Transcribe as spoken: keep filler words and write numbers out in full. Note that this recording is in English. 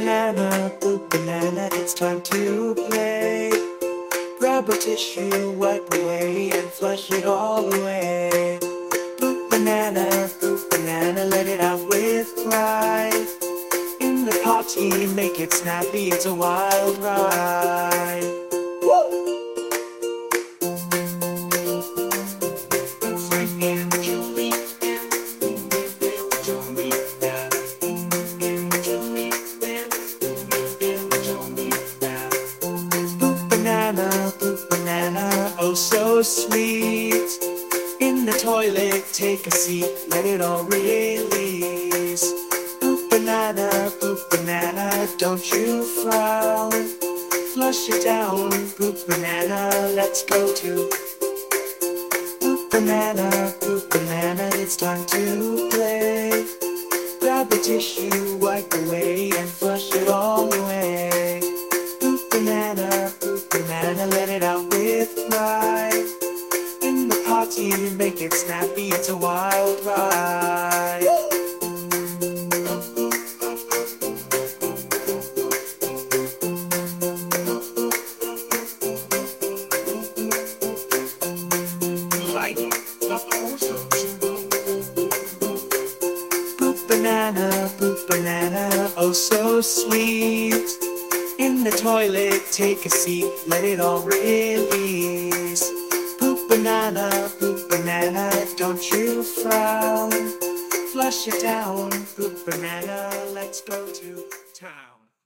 banana, poop banana, it's time to play. Grab a tissue, wipe away, and flush it all away. Poop banana, poop banana, let it out with pride. In the potty, make it snappy, it's a wild ride. Woo! Banana, poop banana, oh so sweet. In the toilet, take a seat, let it all release. Poop banana, poop banana, don't you frown. Flush it down, poop banana, let's go to. Poop banana, poop banana, it's time to play. Grab the tissue, wipe away, and flush it all away. Poop banana, poop banana, let it out with pride. In the potty, make it snappy, it's a wild ride. Poop banana, poop banana, oh so sweet. In the toilet, take a seat, let it all release. Poop banana, poop banana, don't you frown. Flush it down, poop banana, let's go to town.